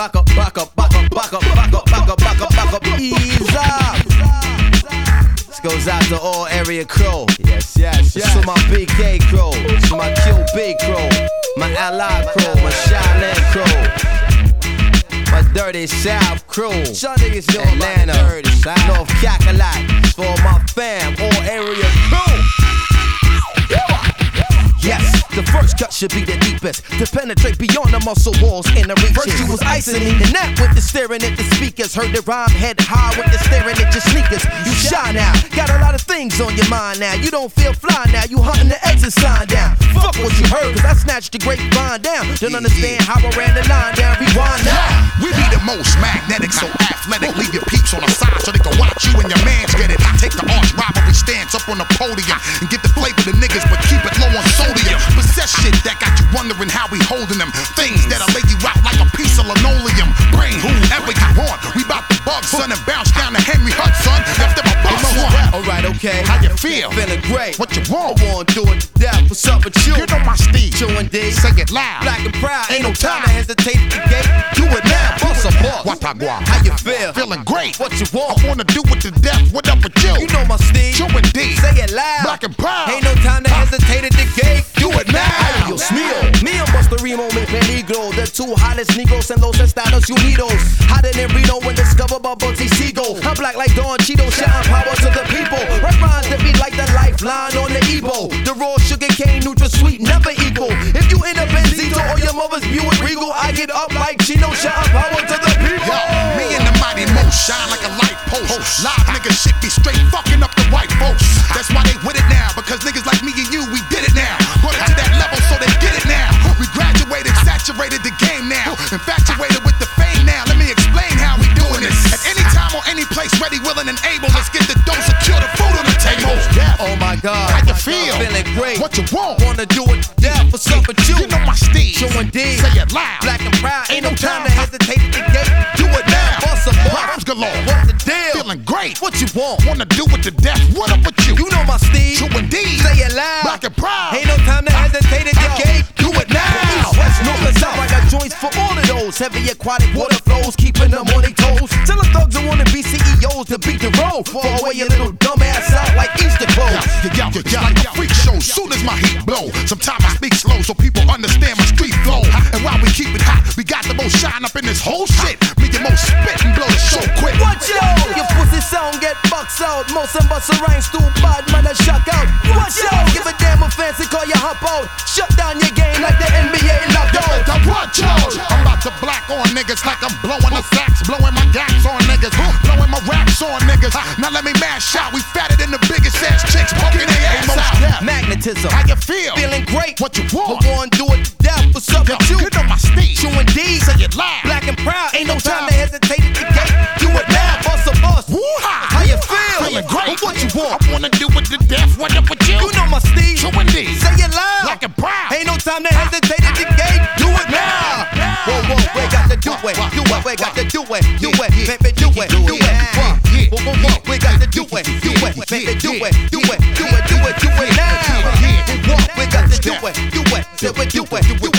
back up, back up, back up, back up, back up, back up, back up, back up, ease up. This goes out to all area crew. Yes, yes, yes. To my BK crew, to my QB crew, my Ally crew, my Shaolin crew, my Dirty South crew, Atlanta, North Cackalack, for my fam, all area crew. Yes, the first cut should be the deepest, to penetrate beyond the muscle walls and the reaches. First you was icing me, and that with the staring at the speakers. Heard the rhyme head high with the staring at your sneakers. You shy now, got a lot of things on your mind now. You don't feel fly now, you hunting the exit sign down. Fuck what you heard, cause I snatched the grapevine down. Don't understand how I ran the line down, rewind now. We be the most magnetic, so athletic. Leave your peeps on the side so they can watch you and your mans get it. Take the arch rivalry stance up on the podium and get the flavor to niggas, but keep it low on sodium. Possess shit that got you wondering how we holding them. Things that'll lay you out like a piece of linoleum. Bring whoever you want. We bout the bug, son, and bounce down to Henry Hudson. After my boss one. Alright, okay. How you feel? Feeling great. What you want? I wanna do it to death. What's up with you? You know my Steve. Chill and D. Say it loud. Black and proud. Ain't no time to hesitate at the gate. Do it now. Bust a boss. Watagua. How you feel? Feeling great. What you want? I wanna do it to death. What up with you? You know my Steve. Chill and D. Say it loud. Black and proud. Ain't no time to hesitate at the gate. Do it now. Yo, Smeo. Me and Busta Remo make peligro. The two hottest Negros and Los Estados Unidos. Hotter than Reno when discovered by Bugsy Siegel. I'm black like Don Cheeto, shouting power to the people. Right rhymes that be like the lifeline on the Evo. The raw sugar cane, neutral sweet, never equal. If you in a Benzito or your mother's Buick Regal, I get up like Chino, shouting power to the people. Yo, me and the mighty Mo shine like a light post. Live niggas shit be straight fucking up the white folks. That's why they with it now, because niggas like me and you, we did it now. Brought it to that level so they get it now. We graduated, saturated the game now. Infatuated with the fame now. Let me explain how we doing this. At any time or any place, ready, willing, and able. Let's get the dough, secure the food on the table. Oh my God, how you feel? Feeling great. What you want? Wanna do it to death. What's up with you? You know my Steve. Showing D. Say it loud. Black and proud. Ain't no time to hesitate at the gate. Do it now. Bust a rhymes galore. What's the deal? Feeling great. What you want? Wanna do it to death. What up with you? You know my Steve. Showing D. Say it loud. Black and proud. Ain't no time to hesitate at the gate. Do it now. East, west, north, and south. I got joints for all of those. Heavy aquatic water flows, keeping them on their toes. Tell the thugs who wanna be CEOs to beat the road. Fall away your little dumb ass out like Easter clothes. Yeah, like a freak show. Soon as my heat blow, sometimes I speak slow so people understand my street flow. And while we keep it hot, we got the most shine up in this whole shit. Me and most spit and blow the show quick. Watch out, your pussy sound get bucks out. Most and bust a rhymes too bad, man, I shock out. Watch out, give a damn a fancy call you hop out. Shut down your game like the NBA lockout. Watch out, I'm about to black on niggas like I'm blowing the sax, blowing my gaps on niggas, blowing my raps on niggas. Now let me mash out, we fatter than the biggest ass chicks, poking their ass out. Magnetism, how you feel? Feeling great. What you want? I wanna do it to death. What's up with you? You know my Steve. Chewing D. Say it loud. Black and proud. Ain't no time to hesitate at the gate. Do it now. Bust a bust. Woo-ha. How you feel? Feeling great. What you want? I wanna do it to death. What up with you? You know my Steve. Chewing D. Say it loud. Black and proud. Ain't no time to hesitate at the gate. Do it now. Whoa, whoa, we got to do it. Do it. We got to do it. Do it. Baby, do it. Do it. Whoa, whoa, whoa. We got to do it. Do it. Baby, do it. Do it. Do it. Do it. Do it now. We got to do it. Do it. Do it. Do it.